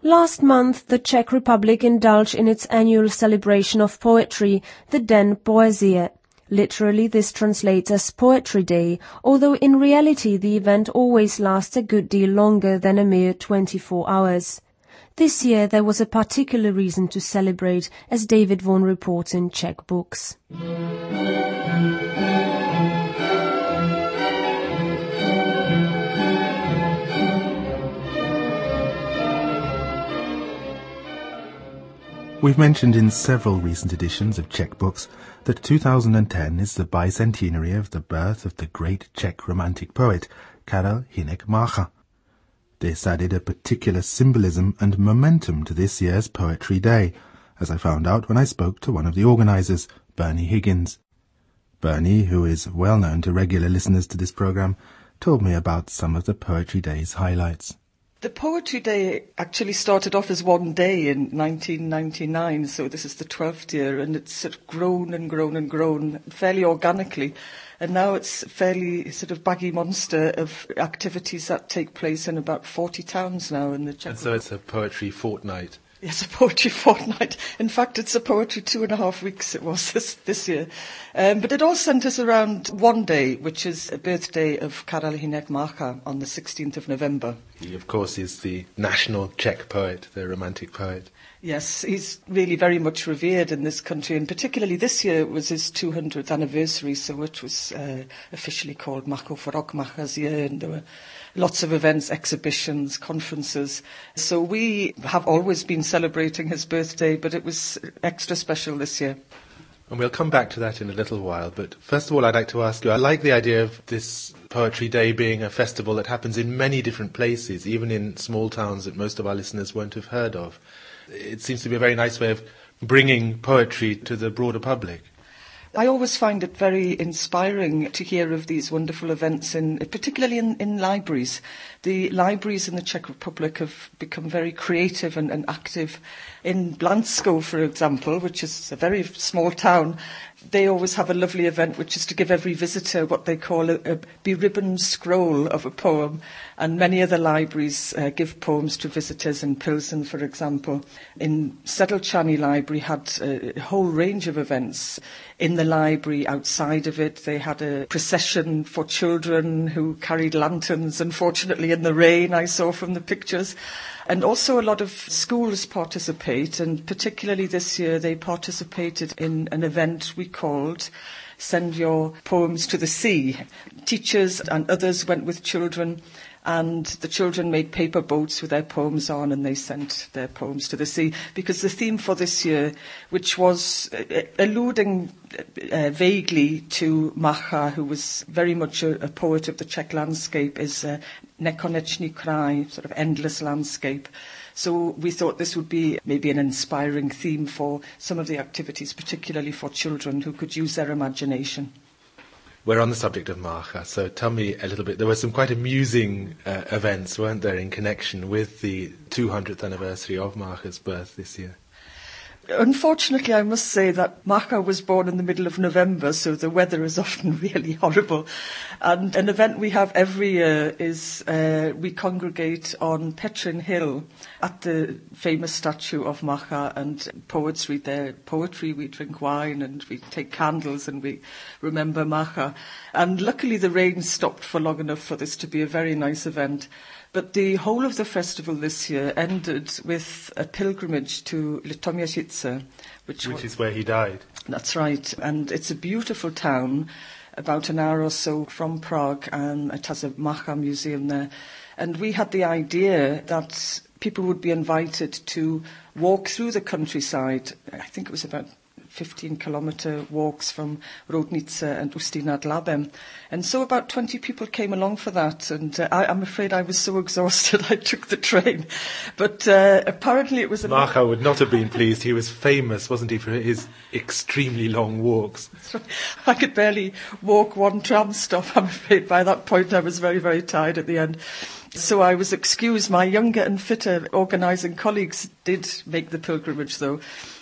Last month, the Czech Republic indulged in its annual celebration of poetry, the Den Poezie. Literally, this translates as Poetry Day, although in reality the event always lasts a good deal longer than a mere 24 hours. This year there was a particular reason to celebrate, as David Vaughan reports in Czech Books. We've mentioned in several recent editions of Czech Books that 2010 is the bicentenary of the birth of the great Czech romantic poet, Karel Hynek Mácha. This added a particular symbolism and momentum to this year's Poetry Day, as I found out when I spoke to one of the organisers, Bernie Higgins. Bernie, who is well known to regular listeners to this programme, told me about some of the Poetry Day's highlights. The Poetry Day actually started off as one day in 1999, so this is the 12th year, and it's sort of grown and grown and grown fairly organically. And now it's a fairly sort of baggy monster of activities that take place in about 40 towns now in the Czech. And so it's a poetry fortnight. Yes, a poetry fortnight. In fact, it's a poetry 2.5 weeks it was this year. But it all centres around one day, which is a birthday of Karel Hynek Mácha on the 16th of November. He, of course, is the national Czech poet, the romantic poet. Yes, he's really very much revered in this country, and particularly this year it was his 200th anniversary, so it was officially called Máchův rok, Mácha's year, and there were lots of events, exhibitions, conferences. So we have always been celebrating his birthday, but it was extra special this year. And we'll come back to that in a little while, but first of all I'd like to ask you, I like the idea of this Poetry Day being a festival that happens in many different places, even in small towns that most of our listeners won't have heard of. It seems to be a very nice way of bringing poetry to the broader public. I always find it very inspiring to hear of these wonderful events, particularly in libraries. The libraries in the Czech Republic have become very creative and active. In Blansko, for example, which is a very small town, they always have a lovely event which is to give every visitor what they call a beribboned scroll of a poem, and many other libraries give poems to visitors. In Pilsen, for example. In Sedlčany Library had a whole range of events. In the library, outside of it, they had a procession for children who carried lanterns, unfortunately in the rain, I saw from the pictures. And also a lot of schools participate, and particularly this year they participated in an event we called Send Your Poems to the Sea. Teachers and others went with children, and the children made paper boats with their poems on, and they sent their poems to the sea. Because the theme for this year, which was alluding vaguely to Mácha, who was very much a poet of the Czech landscape, is Nekonečný kraj, sort of endless landscape. So we thought this would be maybe an inspiring theme for some of the activities, particularly for children who could use their imagination. We're on the subject of Mácha, so tell me a little bit. There were some quite amusing events, weren't there, in connection with the 200th anniversary of Mácha's birth this year? Unfortunately, I must say that Mácha was born in the middle of November, so the weather is often really horrible. And an event we have every year is we congregate on Petrin Hill at the famous statue of Mácha, and poets read their poetry, we drink wine, and we take candles, and we remember Mácha. And luckily the rain stopped for long enough for this to be a very nice event. But the whole of the festival this year ended with a pilgrimage to Litoměřice, which is where he died. That's right, and it's a beautiful town, about an hour or so from Prague, and it has a Mácha museum there. And we had the idea that people would be invited to walk through the countryside. I think it was about 15-kilometre walks from Roudnice and Ústí nad Labem. And so about 20 people came along for that, and I'm afraid I was so exhausted I took the train. But apparently it was... Mácha would not have been pleased. He was famous, wasn't he, for his extremely long walks. I could barely walk one tram stop, I'm afraid. By that point I was very, very tired at the end. So I was excused. My younger and fitter organising colleagues did make the pilgrimage, though.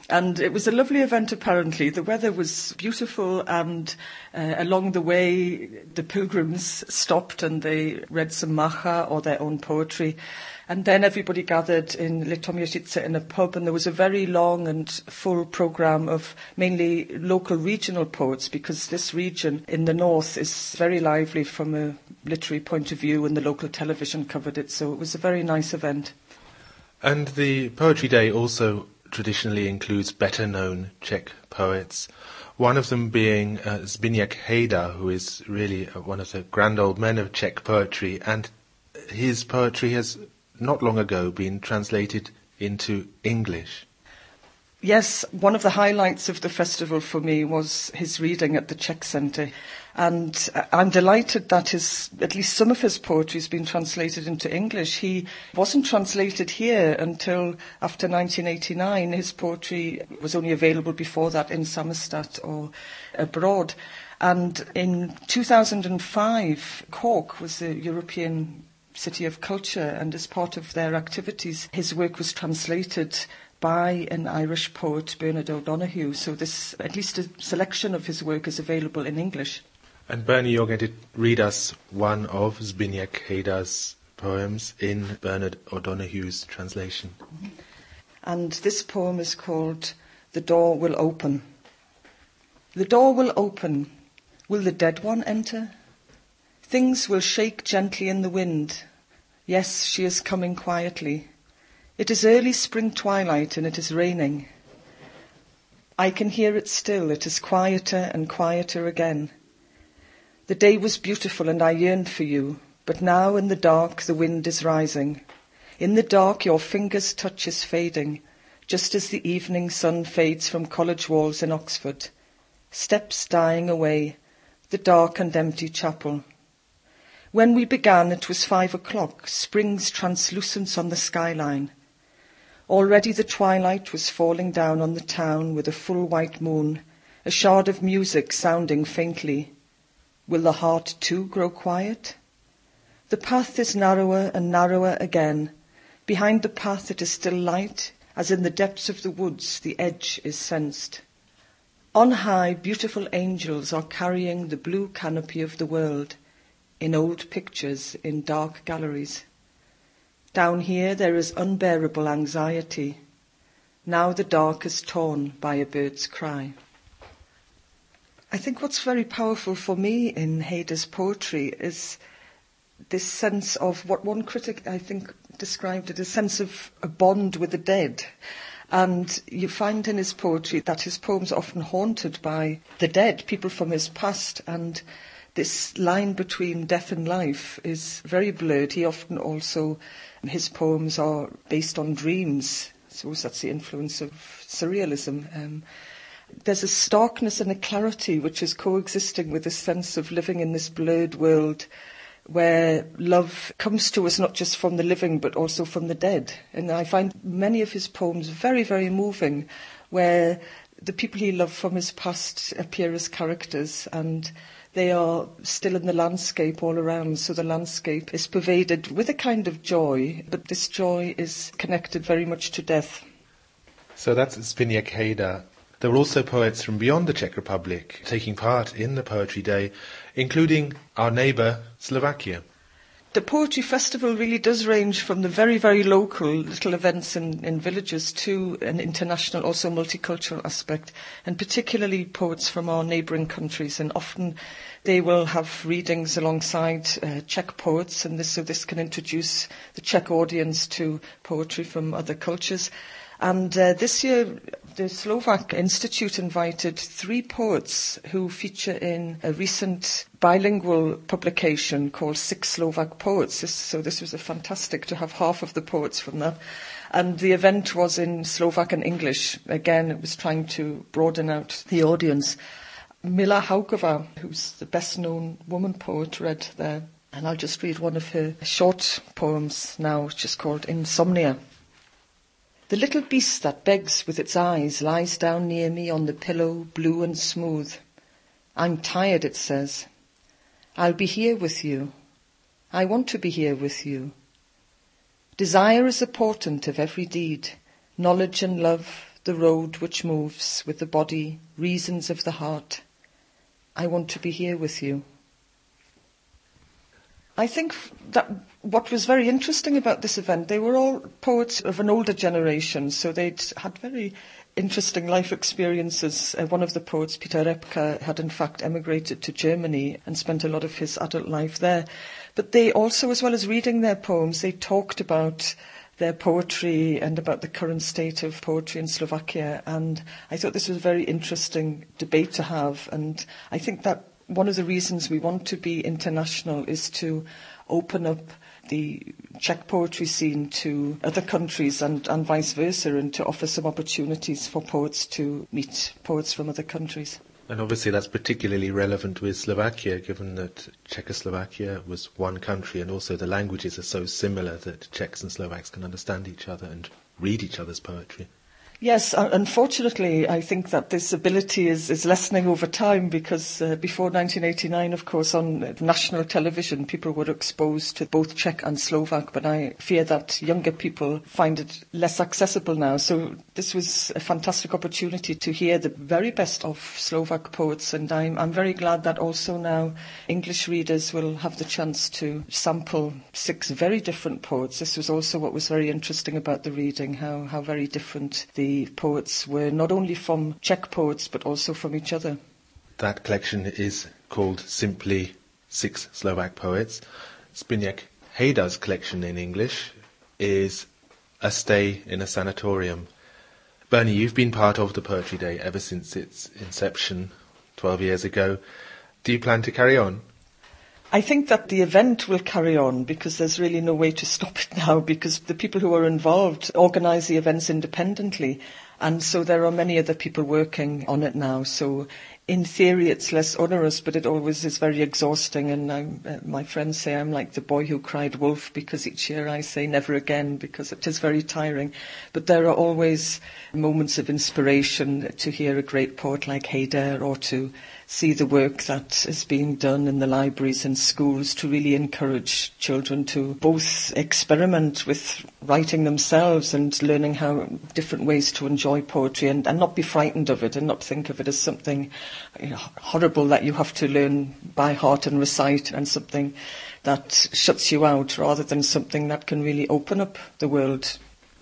And it was a lovely event, apparently. The weather was beautiful, and along the way, the pilgrims stopped and they read some macha or their own poetry. And then everybody gathered in Litomyashice in a pub, and there was a very long and full programme of mainly local regional poets, because this region in the north is very lively from a literary point of view, and the local television covered it, so it was a very nice event. And the Poetry Day also traditionally includes better-known Czech poets, one of them being Zbigněk Hejda, who is really one of the grand old men of Czech poetry, and his poetry has not long ago been translated into English. Yes, one of the highlights of the festival for me was his reading at the Czech Centre, and I'm delighted that at least some of his poetry has been translated into English. He wasn't translated here until after 1989. His poetry was only available before that in Samizdat or abroad. And in 2005, Cork was the European City of Culture, and as part of their activities, his work was translated by an Irish poet, Bernard O'Donoghue. So at least a selection of his work is available in English. And Bernie, you're going to read us one of Zbigněk Hejda's poems in Bernard O'Donoghue's translation. And this poem is called The Door Will Open. The door will open. Will the dead one enter? Things will shake gently in the wind. Yes, she is coming quietly. It is early spring twilight and it is raining. I can hear it still. It is quieter and quieter again. The day was beautiful and I yearned for you, but now in the dark the wind is rising. In the dark your fingers' touch is fading, just as the evening sun fades from college walls in Oxford. Steps dying away, the dark and empty chapel. When we began it was 5 o'clock, spring's translucence on the skyline. Already the twilight was falling down on the town with a full white moon, a shard of music sounding faintly. Will the heart too grow quiet? The path is narrower and narrower again. Behind the path it is still light, as in the depths of the woods the edge is sensed. On high, beautiful angels are carrying the blue canopy of the world, in old pictures in dark galleries. Down here there is unbearable anxiety. Now the dark is torn by a bird's cry. I think what's very powerful for me in Hejda's poetry is this sense of what one critic, I think, described it, a sense of a bond with the dead. And you find in his poetry that his poems are often haunted by the dead, people from his past, and this line between death and life is very blurred. He often also, his poems are based on dreams. I suppose that's the influence of surrealism. There's a starkness and a clarity which is coexisting with a sense of living in this blurred world where love comes to us not just from the living but also from the dead. And I find many of his poems very, very moving, where the people he loved from his past appear as characters and they are still in the landscape all around. So the landscape is pervaded with a kind of joy, but this joy is connected very much to death. So that's Zbigněk Hejda. There were also poets from beyond the Czech Republic taking part in the Poetry Day, including our neighbour, Slovakia. The Poetry Festival really does range from the very, very local little events in villages to an international, also multicultural aspect, and particularly poets from our neighbouring countries. And often they will have readings alongside Czech poets, and this can introduce the Czech audience to poetry from other cultures. And this year, the Slovak Institute invited 3 poets who feature in a recent bilingual publication called 6 Slovak Poets. So this was fantastic to have half of the poets from that. And the event was in Slovak and English. Again, it was trying to broaden out the audience. Mila Haukova, who's the best-known woman poet, read there. And I'll just read one of her short poems now, which is called Insomnia. The little beast that begs with its eyes lies down near me on the pillow, blue and smooth. I'm tired, it says. I'll be here with you. I want to be here with you. Desire is a portent of every deed, knowledge and love, the road which moves with the body, reasons of the heart. I want to be here with you. I think that what was very interesting about this event, they were all poets of an older generation, so they'd had very interesting life experiences. One of the poets, Peter Repka, had in fact emigrated to Germany and spent a lot of his adult life there. But they also, as well as reading their poems, they talked about their poetry and about the current state of poetry in Slovakia. And I thought this was a very interesting debate to have. And I think that one of the reasons we want to be international is to open up the Czech poetry scene to other countries and vice versa, and to offer some opportunities for poets to meet poets from other countries. And obviously that's particularly relevant with Slovakia, given that Czechoslovakia was one country and also the languages are so similar that Czechs and Slovaks can understand each other and read each other's poetry. Yes, unfortunately, I think that this ability is lessening over time, because before 1989, of course, on national television, people were exposed to both Czech and Slovak, but I fear that younger people find it less accessible now. So this was a fantastic opportunity to hear the very best of Slovak poets, and I'm very glad that also now English readers will have the chance to sample 6 very different poets. This was also what was very interesting about the reading, how very different the poets were, not only from Czech poets but also from each other. That collection is called simply 6 Slovak Poets. Zbigniew Hejda's collection in English is A Stay in a Sanatorium. Bernie, you've been part of the Poetry Day ever since its inception 12 years ago. Do you plan to carry on? I think that the event will carry on, because there's really no way to stop it now, because the people who are involved organise the events independently, and so there are many other people working on it now. So in theory it's less onerous, but it always is very exhausting, and my friends say I'm like the boy who cried wolf, because each year I say never again, because it is very tiring. But there are always moments of inspiration to hear a great poet like Hejda, or to see the work that is being done in the libraries and schools to really encourage children to both experiment with writing themselves and learning how different ways to enjoy poetry, and not be frightened of it, and not think of it as something horrible that you have to learn by heart and recite, and something that shuts you out, rather than something that can really open up the world.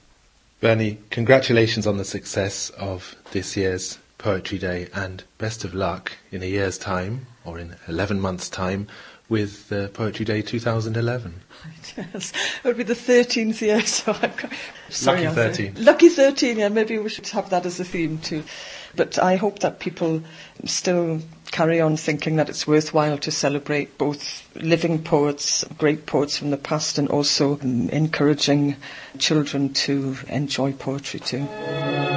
Bernie, congratulations on the success of this year's Poetry Day, and best of luck in a year's time, or in 11 months' time, with Poetry Day 2011. Yes, it would be the 13th year, so sorry, Lucky 13. Lucky 13, yeah, maybe we should have that as a theme too. But I hope that people still carry on thinking that it's worthwhile to celebrate both living poets, great poets from the past, and also encouraging children to enjoy poetry too.